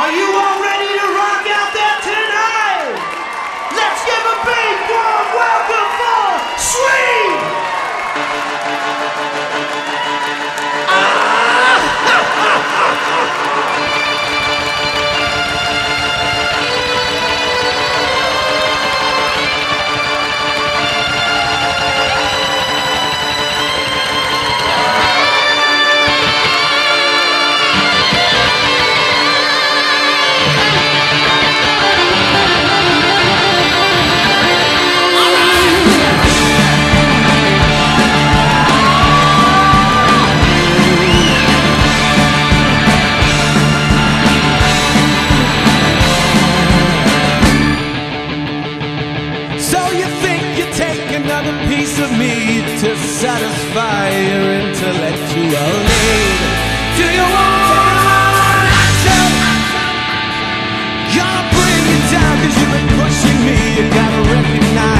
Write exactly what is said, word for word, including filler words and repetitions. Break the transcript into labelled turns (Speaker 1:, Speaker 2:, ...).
Speaker 1: Are you all ready to rock out there tonight? Let's give a big warm welcome for Sweet!
Speaker 2: Of me to satisfy your intellectual need. Do you want action? Gonna bring you down cause you've been pushing me. You gotta recognize